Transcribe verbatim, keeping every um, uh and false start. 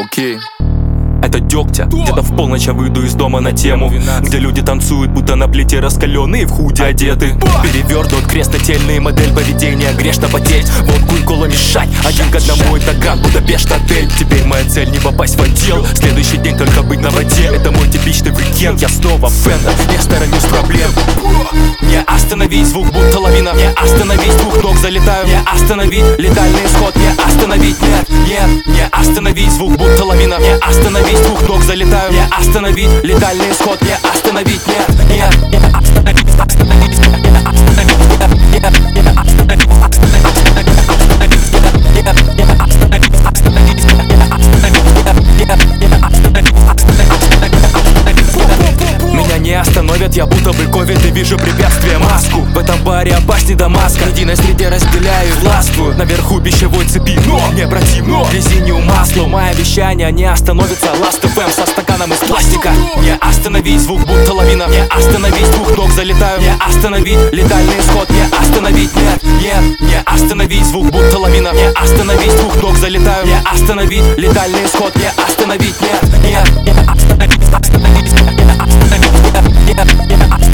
Окей. Это Дегтя, где-то в полночь я выйду из дома на тему, где люди танцуют, будто на плите раскаленные, в худи одеты. Перевернут крест-нательный, модель поведения, грешно потеть, водку и колу мешать. Один к одному это Гранд Будапешт отель. Теперь моя цель не попасть в отдел, следующий день только быть на воде. Это мой типичный уикенд, я снова фэндер, не сторонюсь проблем. Не остановить, звук будто лавина. Не остановить, с двух ног залетаю. Не остановить, летальный исход. Не остановить, нет, нет. Не остановить, звук будто лавина. Не остановить, с двух ног залетаю. Не остановить, летальный исход. Не остановить, нет, нет. Не остановить, остановить, не остановить, нет, нет. Не остановить, остановить, остановить, нет, нет. Не остановить, остановить, не остановить, нет, нет. Не остановить, остановить, остановить. Меня не остановят, я будто бы ковид и вижу препятствия маску. В этом баре опасней Дамаска, в единой среде разделяю и властвую. Наверху пищевой цепи, но не противно резинью маслу. Мои обещания не остановится. Last эф эм со стаканом из пластика. Не остановить, звук будто лавина. Не остановить, с двух ног залетаю. Не остановить, летальный исход. Не остановить, нет, нет. Не остановить, звук будто лавина. Не остановить, с двух ног залетаю. Не остановить, летальный исход. Не остановить, нет, нет. Не остановить, остановить, не остановить, нет, нет.